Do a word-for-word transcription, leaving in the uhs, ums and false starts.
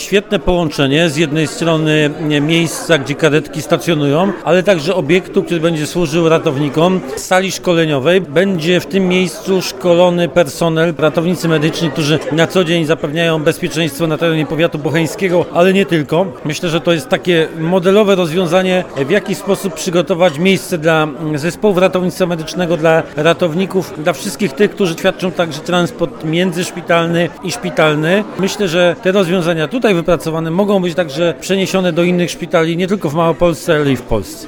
świetne połączenie z jednej strony miejsca, gdzie karetki stacjonują, ale także obiektu, który będzie służył ratownikom, sali szkoleniowej. Będzie w tym miejscu szkolony personel, ratownicy medyczni, którzy na co dzień zapewniają bezpieczeństwo na terenie powiatu bocheńskiego, ale nie tylko. Myślę, że to jest takie modelowe rozwiązanie, w jaki sposób przygotować miejsce dla zespołów ratownictwa medycznego, dla ratowników, dla wszystkich tych, którzy świadczą także transport międzyszpitalny i szpitalny. Myślę, że te rozwiązania tutaj wypracowane mogą być także przeniesione do innych szpitali, nie tylko w Małopolsce, ale i w Polsce.